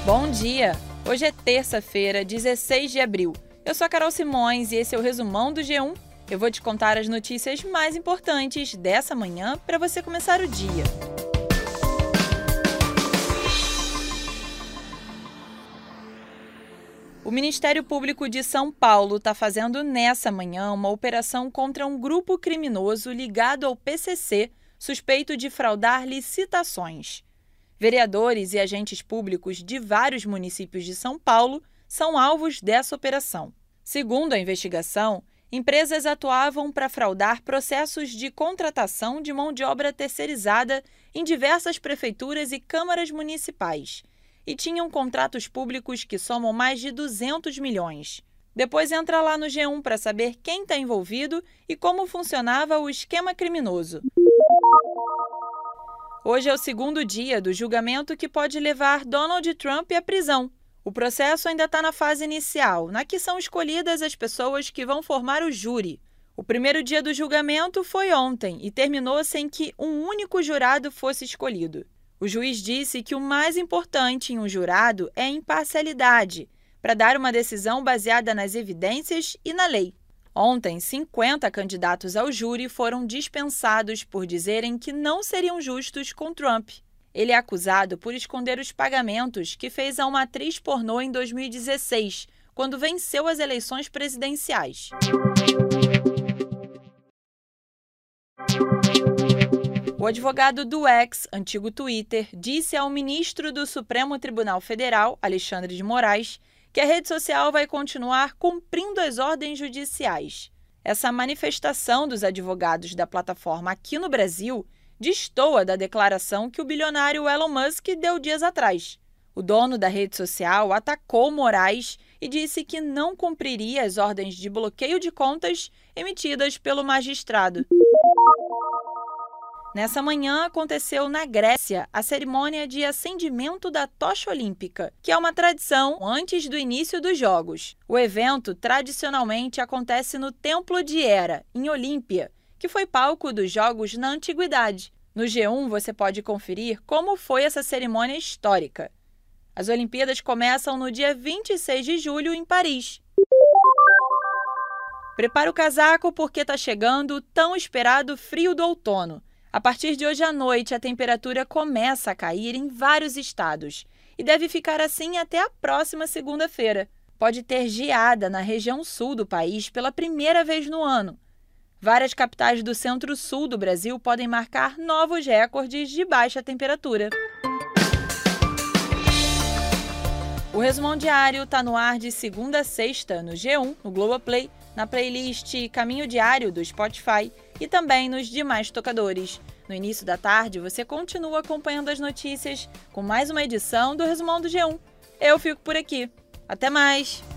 Bom dia! Hoje é terça-feira, 16 de abril. Eu sou a Carol Simões e esse é o resumão do G1. Eu vou te contar as notícias mais importantes dessa manhã para você começar o dia. O Ministério Público de São Paulo está fazendo nessa manhã uma operação contra um grupo criminoso ligado ao PCC, suspeito de fraudar licitações. Vereadores e agentes públicos de vários municípios de São Paulo são alvos dessa operação. Segundo a investigação, empresas atuavam para fraudar processos de contratação de mão de obra terceirizada em diversas prefeituras e câmaras municipais e tinham contratos públicos que somam mais de 200 milhões. Depois entra lá no G1 para saber quem está envolvido e como funcionava o esquema criminoso. Hoje é o segundo dia do julgamento que pode levar Donald Trump à prisão. O processo ainda está na fase inicial, na que são escolhidas as pessoas que vão formar o júri. O primeiro dia do julgamento foi ontem e terminou sem que um único jurado fosse escolhido. O juiz disse que o mais importante em um jurado é a imparcialidade, para dar uma decisão baseada nas evidências e na lei. Ontem, 50 candidatos ao júri foram dispensados por dizerem que não seriam justos com Trump. Ele é acusado por esconder os pagamentos que fez a uma atriz pornô em 2016, quando venceu as eleições presidenciais. O advogado do X, antigo Twitter, disse ao ministro do Supremo Tribunal Federal, Alexandre de Moraes, que a rede social vai continuar cumprindo as ordens judiciais. Essa manifestação dos advogados da plataforma aqui no Brasil destoa da declaração que o bilionário Elon Musk deu dias atrás. O dono da rede social atacou Moraes e disse que não cumpriria as ordens de bloqueio de contas emitidas pelo magistrado. Nessa manhã, aconteceu na Grécia a cerimônia de acendimento da tocha olímpica, que é uma tradição antes do início dos Jogos. O evento tradicionalmente acontece no Templo de Hera, em Olímpia, que foi palco dos Jogos na Antiguidade. No G1 você pode conferir como foi essa cerimônia histórica. As Olimpíadas começam no dia 26 de julho em Paris. Prepara o casaco porque está chegando o tão esperado frio do outono. A partir de hoje à noite, a temperatura começa a cair em vários estados e deve ficar assim até a próxima segunda-feira. Pode ter geada na região sul do país pela primeira vez no ano. Várias capitais do centro-sul do Brasil podem marcar novos recordes de baixa temperatura. O Resumão Diário está no ar de segunda a sexta no G1, no Globoplay, na playlist Caminho Diário do Spotify e também nos demais tocadores. No início da tarde, você continua acompanhando as notícias com mais uma edição do Resumão do G1. Eu fico por aqui. Até mais!